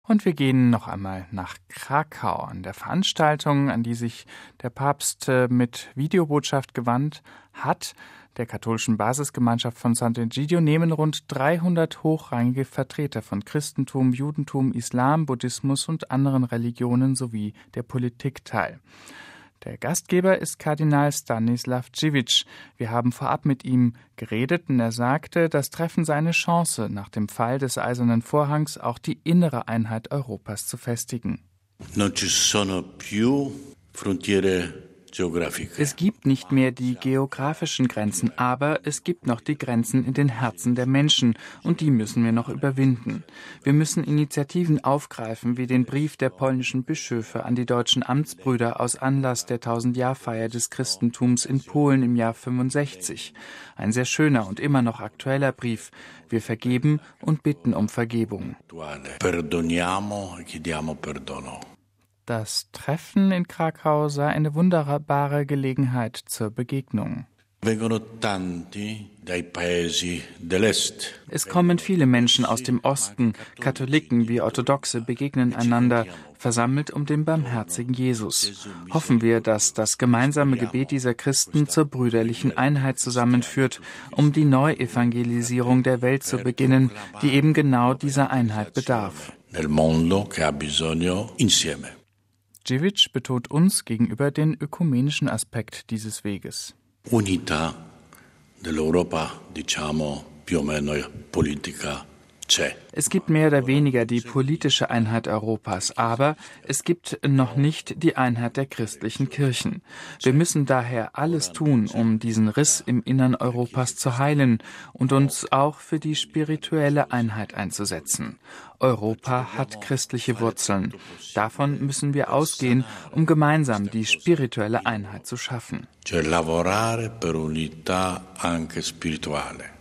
Und wir gehen noch einmal nach Krakau. An der Veranstaltung, an die sich der Papst mit Videobotschaft gewandt hat, der katholischen Basisgemeinschaft von Sant'Egidio, nehmen rund 300 hochrangige Vertreter von Christentum, Judentum, Islam, Buddhismus und anderen Religionen sowie der Politik teil. Der Gastgeber ist Kardinal Stanislav Dziwisz. Wir haben vorab mit ihm geredet und er sagte, das Treffen sei eine Chance, nach dem Fall des Eisernen Vorhangs auch die innere Einheit Europas zu festigen. Non ci sono più frontiere geografiche. Es gibt nicht mehr die geografischen Grenzen, aber es gibt noch die Grenzen in den Herzen der Menschen und die müssen wir noch überwinden. Wir müssen Initiativen aufgreifen, wie den Brief der polnischen Bischöfe an die deutschen Amtsbrüder aus Anlass der 1000-Jahr-Feier des Christentums in Polen im Jahr 65. Ein sehr schöner und immer noch aktueller Brief. Wir vergeben und bitten um Vergebung. Perdoniamo e chiediamo perdono. Das Treffen in Krakau sei eine wunderbare Gelegenheit zur Begegnung. Es kommen viele Menschen aus dem Osten, Katholiken wie Orthodoxe begegnen einander, versammelt um den barmherzigen Jesus. Hoffen wir, dass das gemeinsame Gebet dieser Christen zur brüderlichen Einheit zusammenführt, um die Neuevangelisierung der Welt zu beginnen, die eben genau dieser Einheit bedarf. Dziwisz betont uns gegenüber den ökumenischen Aspekt dieses Weges. Unità dell'Europa, diciamo, più o meno politica c'è. Es gibt mehr oder weniger die politische Einheit Europas, aber es gibt noch nicht die Einheit der christlichen Kirchen. Wir müssen daher alles tun, um diesen Riss im Innern Europas zu heilen und uns auch für die spirituelle Einheit einzusetzen. Europa hat christliche Wurzeln. Davon müssen wir ausgehen, um gemeinsam die spirituelle Einheit zu schaffen. Cioè lavorare per unità anche spirituale.